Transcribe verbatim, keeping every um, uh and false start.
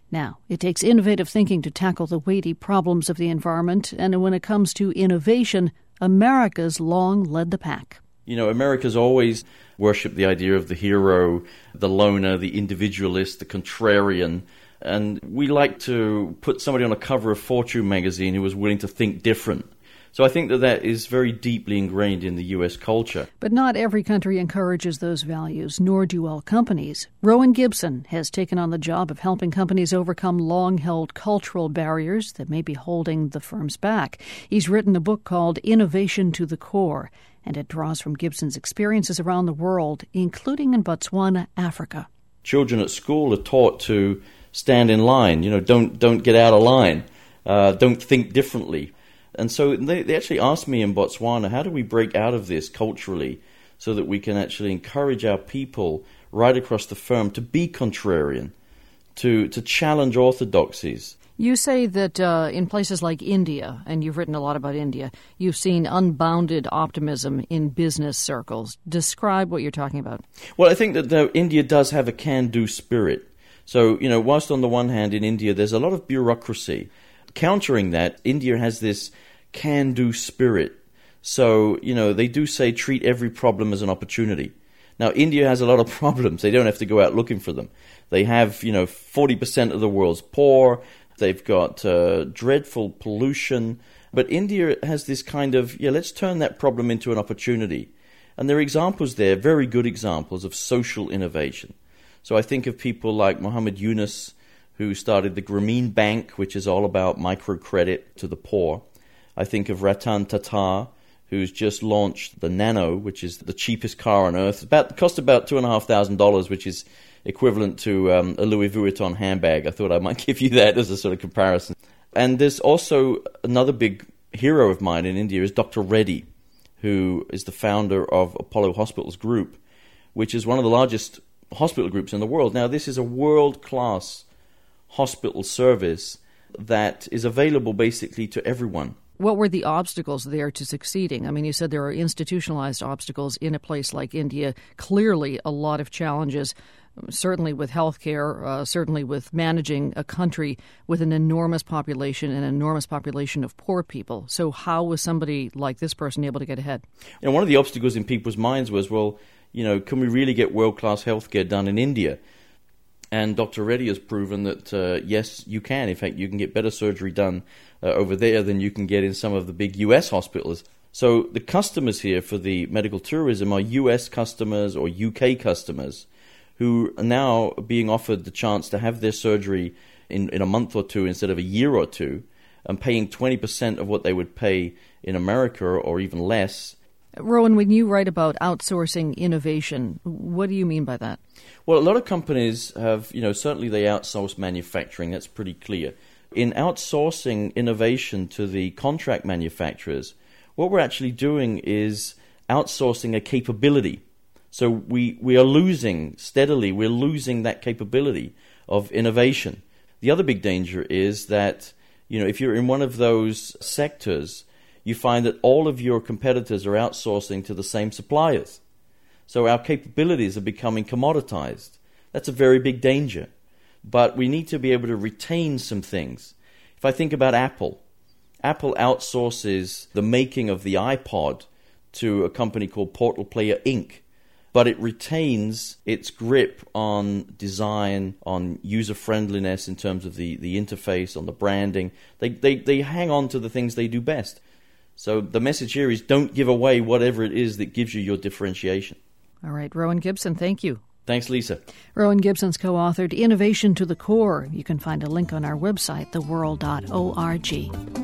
Now, it takes innovative thinking to tackle the weighty problems of the environment, and when it comes to innovation, America's long led the pack. You know, America's always worshipped the idea of the hero, the loner, the individualist, the contrarian, and we like to put somebody on a cover of Fortune magazine who was willing to think different. So I think that that is very deeply ingrained in the U S culture. But not every country encourages those values, nor do all companies. Rowan Gibson has taken on the job of helping companies overcome long-held cultural barriers that may be holding the firms back. He's written a book called Innovation to the Core, and it draws from Gibson's experiences around the world, including in Botswana, Africa. Children at school are taught to stand in line, you know, don't don't get out of line, uh, don't think differently. And so they, they actually asked me in Botswana, how do we break out of this culturally so that we can actually encourage our people right across the firm to be contrarian, to, to challenge orthodoxies? You say that uh, in places like India, and you've written a lot about India, you've seen unbounded optimism in business circles. Describe what you're talking about. Well, I think that the, India does have a can-do spirit. So, you know, whilst on the one hand in India there's a lot of bureaucracy, countering that, India has this can-do spirit. So, you know, they do say treat every problem as an opportunity. Now, India has a lot of problems. They don't have to go out looking for them. They have, you know, forty percent of the world's poor. They've got uh, dreadful pollution. But India has this kind of, yeah, let's turn that problem into an opportunity. And there are examples there, very good examples of social innovation. So I think of people like Muhammad Yunus, who started the Grameen Bank, which is all about microcredit to the poor. I think of Ratan Tata, who's just launched the Nano, which is the cheapest car on earth. About cost about two and a half thousand dollars, which is equivalent to um, a Louis Vuitton handbag. I thought I might give you that as a sort of comparison. And there's also another big hero of mine in India is Doctor Reddy, who is the founder of Apollo Hospitals Group, which is one of the largest hospital groups in the world. Now, this is a world-class hospital service that is available basically to everyone. What were the obstacles there to succeeding? I mean, you said there are institutionalized obstacles in a place like India. Clearly, a lot of challenges, certainly with healthcare, uh, certainly with managing a country with an enormous population and an enormous population of poor people. So how was somebody like this person able to get ahead? You know, one of the obstacles in people's minds was, well, you know, can we really get world-class healthcare done in India? And Doctor Reddy has proven that, uh, yes, you can. In fact, you can get better surgery done uh, over there than you can get in some of the big U S hospitals. So the customers here for the medical tourism are U S customers or U K customers who are now being offered the chance to have their surgery in, in a month or two instead of a year or two, and paying twenty percent of what they would pay in America or even less. Rowan, when you write about outsourcing innovation, what do you mean by that? Well, a lot of companies have, you know, certainly they outsource manufacturing. That's pretty clear. In outsourcing innovation to the contract manufacturers, what we're actually doing is outsourcing a capability. So we, we are losing, steadily, we're losing that capability of innovation. The other big danger is that, you know, if you're in one of those sectors, you find that all of your competitors are outsourcing to the same suppliers. So our capabilities are becoming commoditized. That's a very big danger. But we need to be able to retain some things. If I think about Apple, Apple outsources the making of the iPod to a company called Portal Player Incorporated, but it retains its grip on design, on user-friendliness in terms of the, the interface, on the branding. They, they, they hang on to the things they do best. So the message here is don't give away whatever it is that gives you your differentiation. All right, Rowan Gibson, thank you. Thanks, Lisa. Rowan Gibson's co-authored Innovation to the Core. You can find a link on our website, the world dot org.